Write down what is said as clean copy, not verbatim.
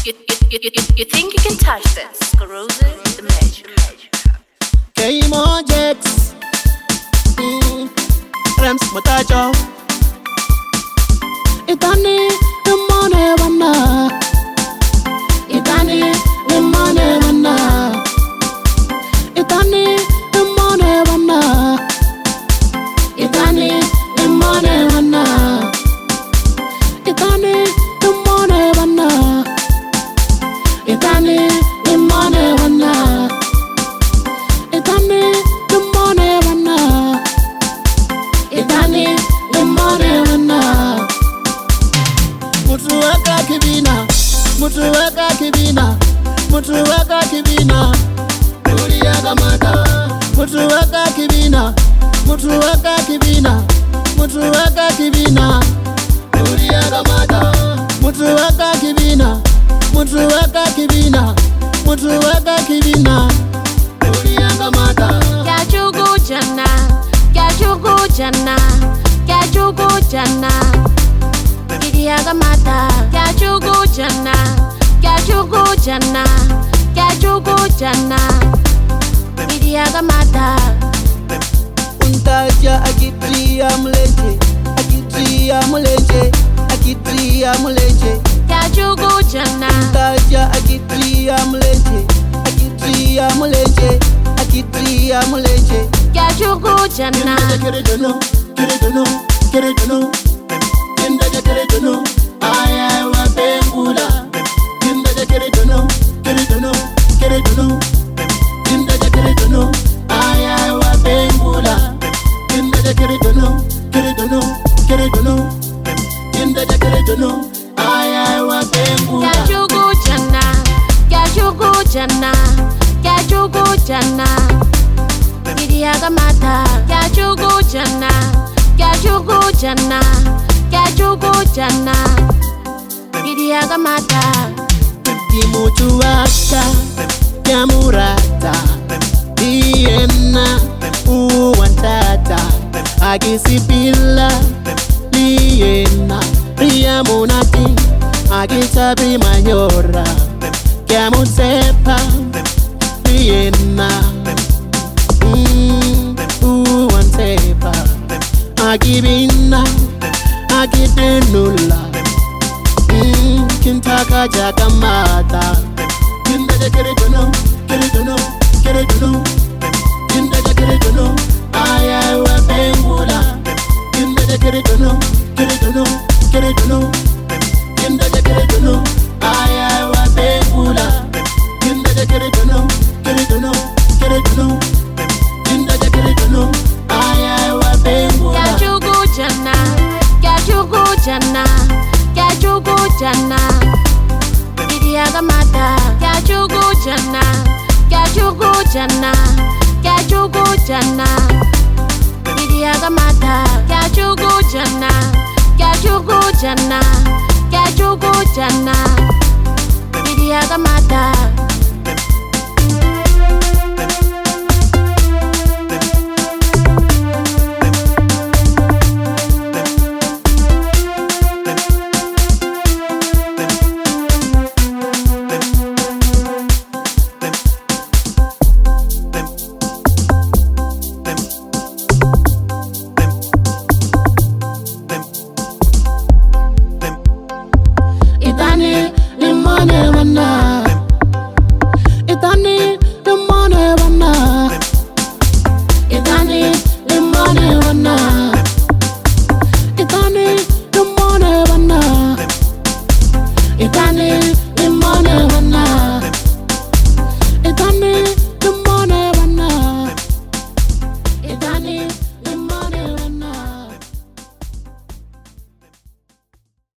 You think you can touch this? Screwzy, the magic. K-Mojex Rems Mutajo Itani Imane Wana Itani Imane Wana Itani Imane Wana Itani Imane Wana Itani Imane Wana Itani Imane Wana Itani Imane Wana Itani Imane Wana Mutu waka kibina Mutu waka kibina Mutu waka kibina Uri yagamata Mutu waka kibina Mutu waka kibina Mutu waka kibina Uri yagamata Mutu waka kibina Mutu waka kibina Mutu waka kibina Uri yagamata Kachugu jana Kachugu jana Kachugu jana Yagamata Kachugu jana Kachugu jana Kachugu jana Yagamata Untaja akitria mlenje Akitria mlenje Akitria mlenje Kachugu jana Untaja akitria mlenje Akitria mlenje Akitria mlenje Kachugu jana Keredono Keredono Keredono Kindaja keredono Aya wa pengula Kindaja keredono Keredono Keredono Kindaja keredono Aya wa pengula Kindaja keredono Keredono Keredono Kindaja keredono Aya wa pengula Kachugu jana Kachugu jana Kachugu jana Yagamata Kachugu jana Kachugu jana Kachugu jana Yagamata Kimutu waka Kamurata Liena Uwantata Agisipila Liena Ria Munati Agisabi Mayora Kamusepa Liena Uwantepa Agibina Agidenula Kintaka Jagamata Kindaja keredono Keredono Keredono Kindaja keredono Aya wa pengula Kindaja keredono Keredono Keredono Kindaja keredono Aya wa pengula Kindaja keredono Keredono Keredono Kindaja keredono Aya wa pengula Kachugu jana Kachugu jana Kachugu jana Yagamata Kachugu jana Kachugu jana Kachugu jana Yagamata Kachugu jana Kachugu jana Kachugu jana Yagamata